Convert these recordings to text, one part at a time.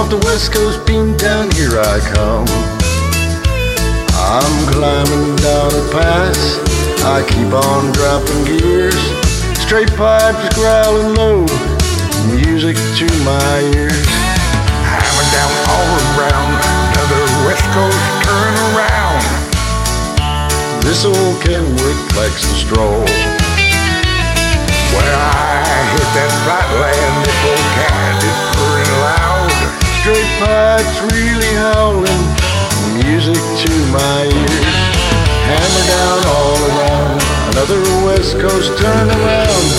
off the West Coast, Beantown, here I come. I'm climbing down a pass, I keep on dropping gears. Straight pipes growling low, music to my ears. Hammer down all around, another West Coast turnaround. This old Kenworth likes to stroll. When I hit that flatland, this old cat is purring loud. Straight pipes really howling, music to my ears. Hammer down all around, another West Coast turnaround.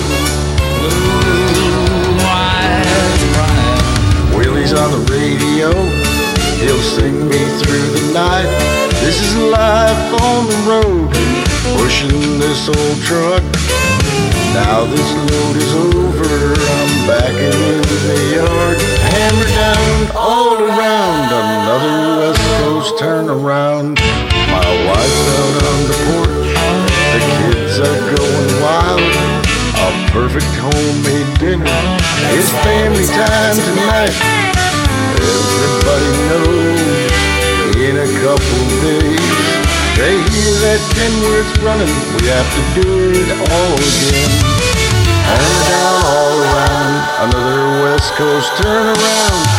Willie's on the radio, he'll sing me through the night. This is life on the road, pushing this old truck. Now this load is over, I'm back in the yard. Hammer down all around, another West Coast turnaround. My wife's out on the porch, the kids are going wild. A perfect homemade dinner, it's family time tonight. Everybody knows in a couple days they hear that Kenworth's running, we have to do it all again. Hammer down all around, another West Coast turnaround.